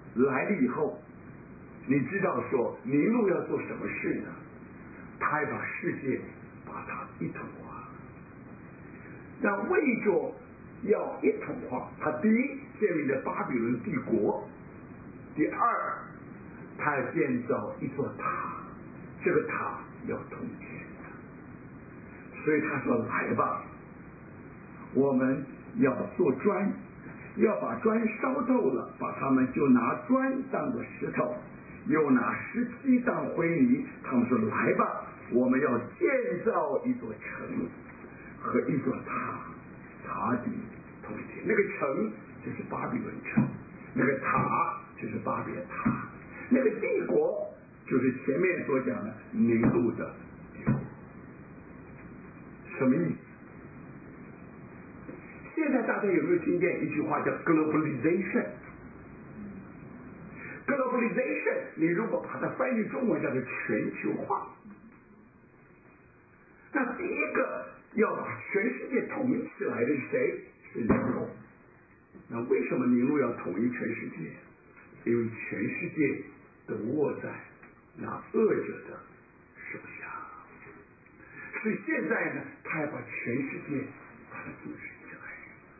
来了以后，你知道说尼禄要做什么事呢？他要把世界把它一统化。那为着要一统化，他第一建立了巴比伦帝国，第二他要建造一座塔，这个塔要通天的。所以他说来吧，我们要做砖，要把砖烧透了，把他们就拿砖当作石头，又拿石漆当灰泥。他们说来吧，我们要建造一座城和一座塔，塔顶通天。那个城就是巴比伦城，那个塔就是巴别塔，那个帝国就是前面所讲的尼禄的帝国。什么意思？现在大家有没有听见一句话叫 globalization？ globalization 你如果把它翻译中文叫做全球化。那第一个要把全世界统一起来的是谁？是尼禄。那为什么尼禄要统一全世界？因为全世界都握在那恶者的手下。所以现在呢，他要把全世界把它组织起来。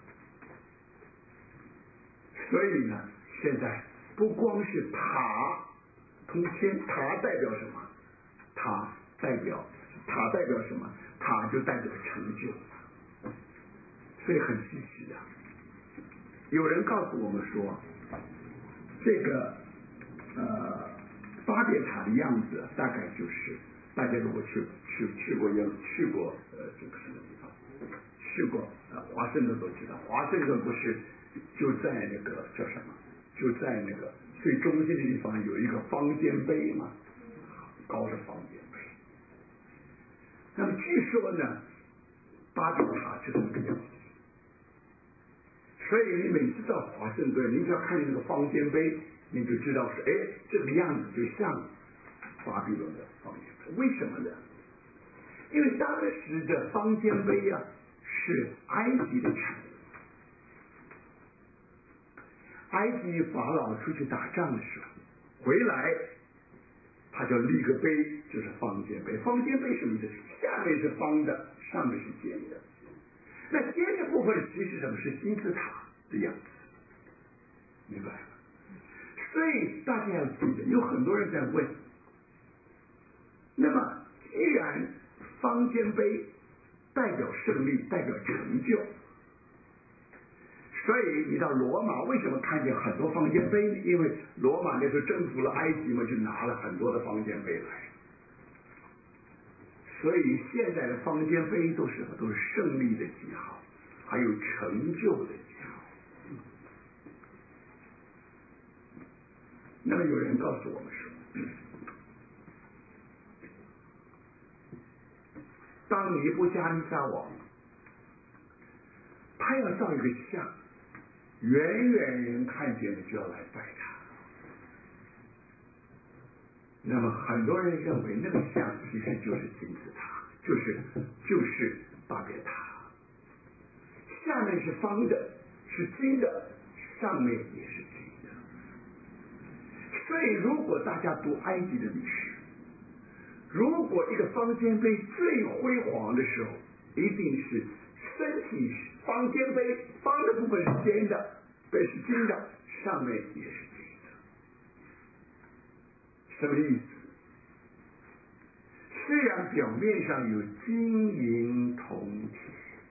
所以呢，现在不光是塔通天，塔代表什么？塔代表什么？塔就代表成就。所以很稀奇啊！有人告诉我们说，这个巴别塔的样子大概就是大家如果去过这个什么地方，去过华盛顿都知道，华盛顿不是就在那个叫什么？就在那个最中心的地方有一个方尖碑嘛，高的方尖碑。那么据说呢，巴别塔就是那个样子。所以你每次到华盛顿，你只要看见那个方尖碑，你就知道是这个样子就像巴比伦的方尖碑。为什么呢？因为当时的方尖碑啊是埃及的产物。埃及法老出去打仗的时候回来，他就立个碑，就是方尖碑。方尖碑什么意思？下面是方的，上面是尖的。那尖的部分其实什么？是金字塔的样子，明白吗？所以大家要记得，有很多人在问，那么既然方尖碑代表胜利，代表成就，所以你到罗马为什么看见很多方尖碑呢？因为罗马那时候征服了埃及嘛，就拿了很多的方尖碑来。所以现在的方尖碑都是什么？都是胜利的记号，还有成就的记号。那么有人告诉我们说，当尼布加尼撒王他要造一个像，远远人看见了就要来拜他。那么很多人认为那个像其实就是金字塔，就是巴别塔，下面是方的，是金的，上面也是金的。所以如果大家读埃及的历史，如果一个方尖碑最辉煌的时候，一定是身体方尖碑方的部分是尖的，背是金的，上面也是金的。什么意思？虽然表面上有金银铜铁，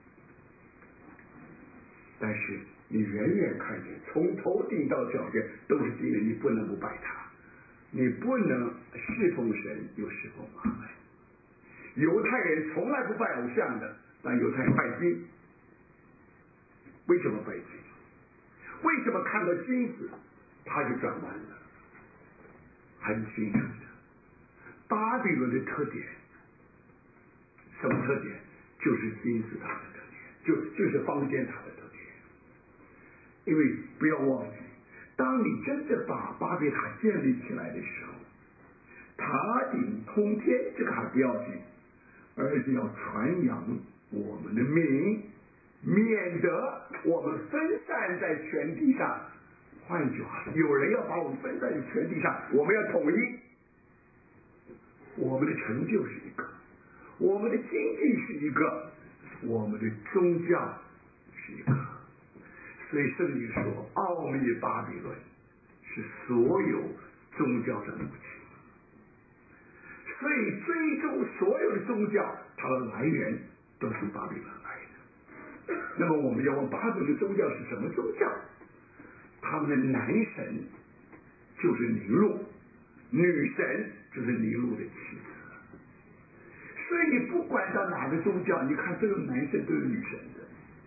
但是你远远看见，从头顶到脚尖都是金的，你不能不拜他，你不能侍奉神又侍奉马门。犹太人从来不拜偶像的，但犹太人拜金。为什么拜金？为什么看到金子他就转弯了？很清楚的，巴比伦的特点，什么特点？就是金字塔的特点，就是方尖塔的特点。因为不要忘记，当你真的把巴别塔建立起来的时候，塔顶通天这个还不要紧，而且要传扬我们的名，免得我们分散在全地上换句话说，有人要把我们分在全地上，我们要统一。我们的成就是一个，我们的经济是一个，我们的宗教是一个。所以圣经说，奥秘巴比伦是所有宗教的母亲。所以最终所有的宗教，它的来源都是从巴比伦来的。那么我们要问巴比伦的宗教是什么宗教？他们的男神就是尼禄，女神就是尼禄的妻子。所以你不管到哪个宗教，你看都有男神都有女神的。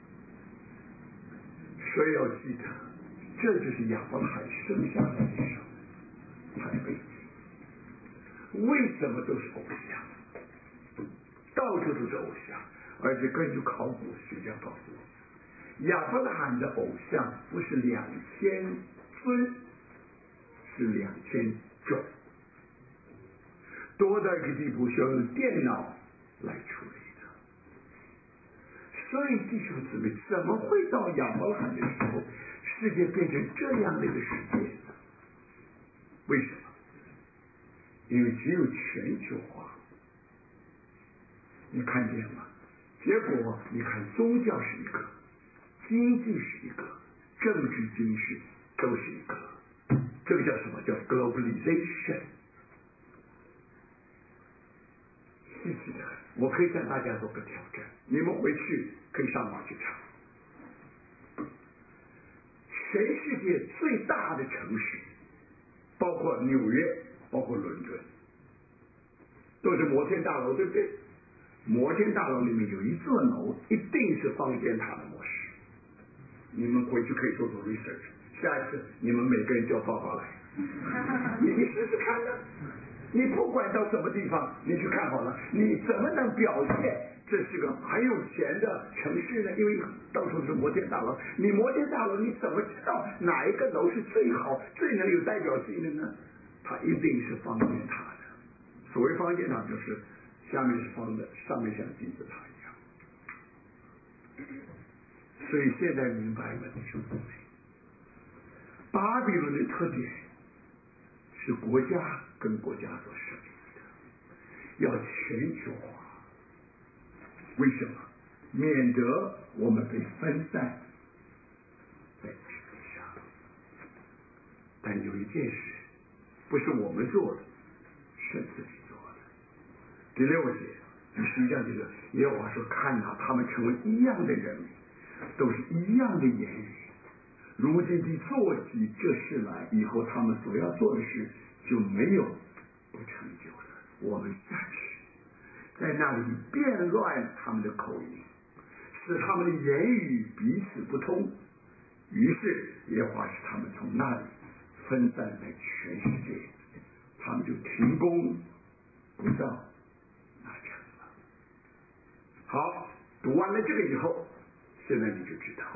所以要记得，这就是亚伯拉罕生下来的时候他的背景。为什么都是偶像？到处都是偶像，而且根据考古学家告诉我，亚伯拉罕的偶像不是2000尊，是2000种，多到一个地步需要用电脑来处理的。所以弟兄姊妹，怎么会到亚伯拉罕的时候，世界变成这样的一个世界呢？为什么？因为只有全球化，你看见吗？结果你看，宗教是一个，经济是一个，政治军事都是一个。这个叫什么？叫 globalization。细细的，我可以向大家做个挑战，你们回去可以上网去查，全世界最大的城市，包括纽约，包括伦敦，都是摩天大楼，对不对？摩天大楼里面有一座楼一定是方尖塔的模式，你们回去可以做 research， 下一次你们每个人叫爸爸来，你试试看呢。你不管到什么地方，你去看好了，你怎么能表现这是个很有钱的城市呢？因为到处是摩天大楼，你摩天大楼你怎么知道哪一个楼是最好、最能有代表性的呢？它一定是方尖塔的。所谓方尖塔，就是下面是方的，上面像金字塔一样。所以现在明白了，弟兄姊妹，巴比伦的特点是国家跟国家所设立的，要全球化。为什么？免得我们被分散在世界上。但有一件事不是我们做的，是自己做的。第6节，实际上就是耶和华说：“看哪，他们成为一样的人民，都是一样的言语。如今地做起这事来，以后他们所要做的事就没有不成就的。我们下去，在那里变乱他们的口音，使他们的言语彼此不通。于是耶和华使他们从那里分散在全世界，他们就停工不造那城了。”好，读完了这个以后，现在你就知道，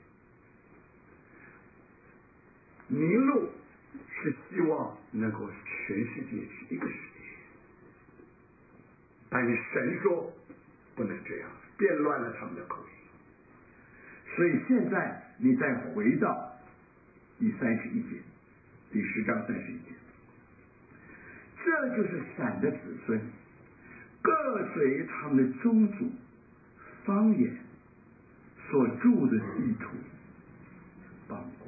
尼禄是希望能够全世界是一个世界，但是神说不能这样，变乱了他们的口音。所以现在你再回到第31节，第10章31节，这就是闪的子孙各随他们的宗族方言所住的地土邦国。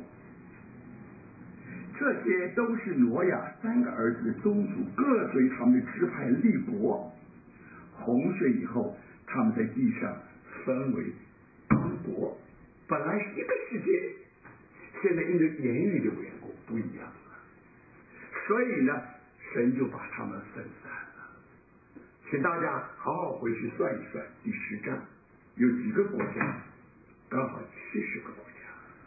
这些都是挪亚3个儿子的宗族，各随他们的支派立国。洪水以后，他们在地上分为邦国，本来是一个世界，现在因为言语的缘故不一样了，所以呢，神就把他们分散了。请大家好好回去算一算，第10章有几个国家？刚好70个国家。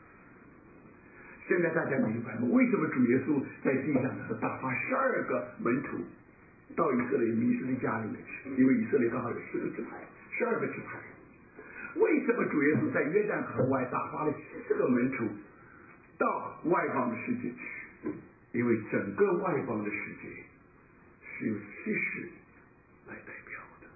现在大家明白吗？为什么主耶稣在地上的时候打发12个门徒到以色列迷失的家里面去？因为以色列刚好有10个支派，12个支派。为什么主耶稣在约旦河外打发了70个门徒到外邦的世界去？因为整个外邦的世界是由70来代表的。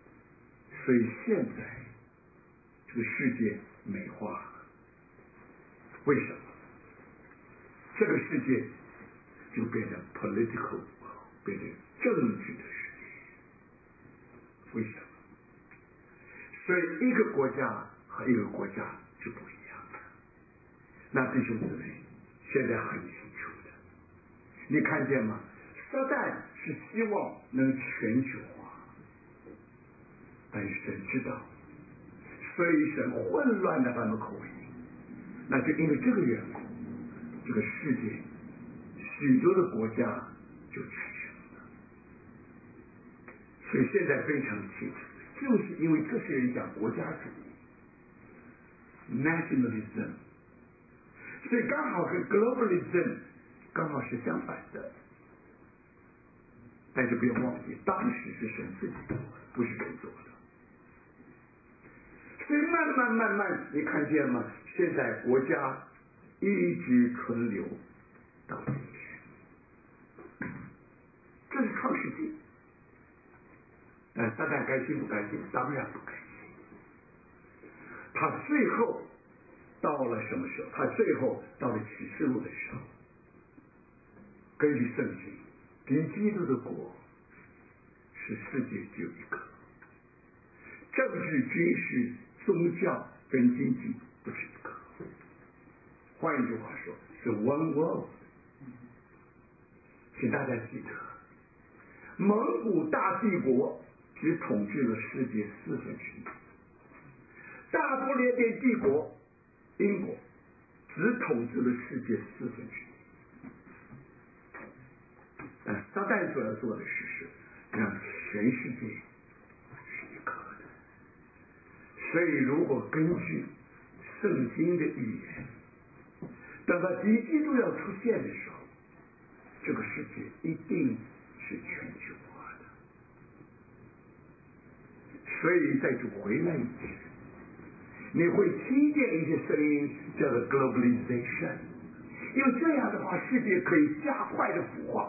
所以现在这个世界美化了， 为什么？这个世界就变成 political， 变成政治的世界。为什么？所以一个国家和一个国家是不一样的。那弟兄姊妹，现在很清楚的，你看见吗？撒旦是希望能全球化，但是神知道，所以神混乱的把门口为营。那就因为这个缘故，这个世界许多的国家就产生了。所以现在非常清楚，就是因为这些人讲国家主义 nationalism， 所以刚好跟 globalism 刚好是相反的。但是不要忘记，当时是神自己做的，不是人做的。所以慢慢你看见吗？现在国家一直存留到今天，这是创世纪。但撒旦开心不开心？当然不开心。他最后到了什么时候？他最后到了启示录的时候，根据圣经，敌基督的国是世界只有一个，政治、军事、宗教跟经济不是一个。换一句话说，是 one world。请大家记得，蒙古大帝国只统治了世界1/4，大不列颠帝国英国只统治了世界1/4。但撒旦所要做的是让全世界是一个的。所以如果根据圣经的预言，等到敌基督要出现的时候，这个世界一定是全球化的。所以在主回来以前，你会听见一些声音叫做 globalization， 因为这样的话世界可以加快的腐化。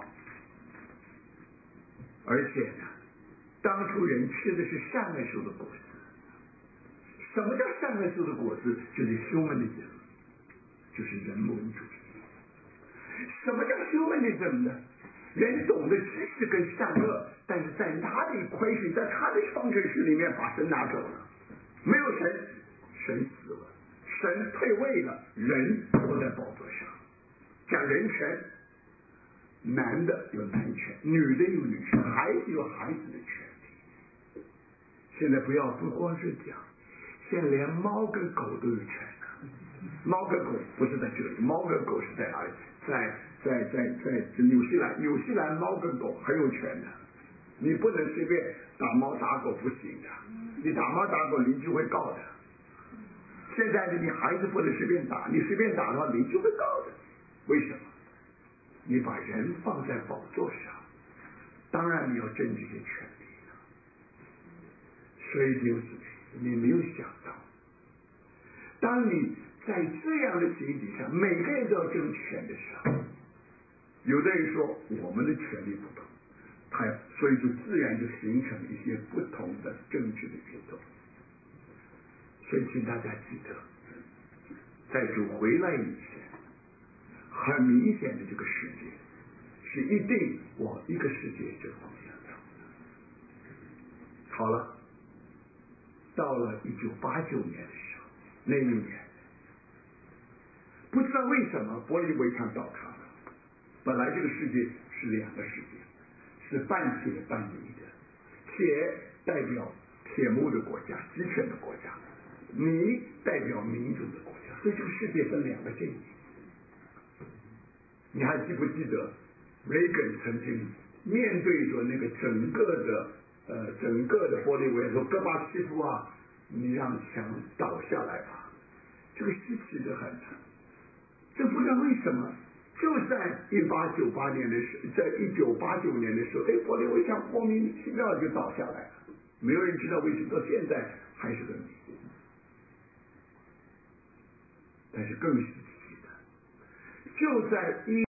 而且呢，当初人吃的是善恶树的果子。什么叫善恶树的果子？就是 humanism， 就是人文主义。什么叫 humanism 呢？人懂得知识跟善恶，但是在哪里亏损，在他的方程式里面把神拿走了。没有神，神死了，神退位了，人坐在宝座上，讲人权。男的有男权，女的有女权，孩子有孩子的权利。现在不光是讲，现在连猫跟狗都有权了。猫跟狗不是在这里，猫跟狗是在哪里？在纽西兰，纽西兰猫跟狗很有权的，你不能随便打猫打狗，不行的，你打猫打狗邻居会告的。现在你孩子不能随便打，你随便打的话邻居会告的。为什么？你把人放在宝座上，当然你要争这些权利了。所以弟兄姊妹，你没有想到，当你在这样的情景下，每个人都要争权的时候，有的人说我们的权利不同，所以就自然就形成一些不同的政治的运动。所以请大家记得，在主回来以前，很明显的这个世界是一定往一个世界这个方向走的。好了，到了1989年的时候，那一年不知道为什么柏林围墙倒塌了。本来这个世界是两个世界，是半铁半泥的，铁代表铁木的国家，集权的国家，泥代表民主的国家，所以这个世界分两个阵营。你还记不记得雷根曾经面对着那个整个的玻利维亚说，戈巴契夫啊，你让墙倒下来吧，这个稀奇的很。这不知道为什么就在1898年的时候，在1989年的时候，玻利维亚莫名其妙就倒下来了，没有人知道为什么，到现在还是个谜。但是更稀奇的，就在